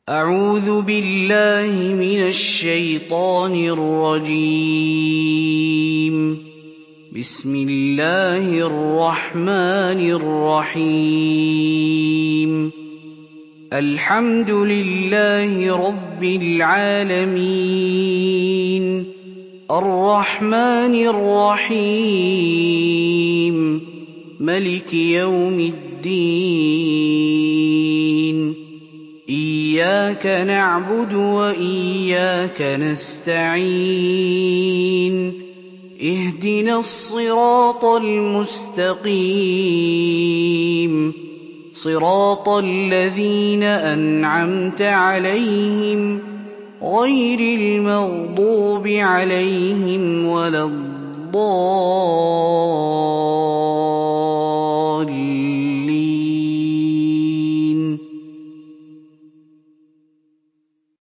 أعوذ بالله من الشيطان الرجيم. بسم الله الرحمن الرحيم. الحمد لله رب العالمين الرحمن الرحيم ملك يوم الدين إياك نعبد وإياك نستعين اهدنا الصراط المستقيم صراط الذين أنعمت عليهم غير المغضوب عليهم ولا الضالين.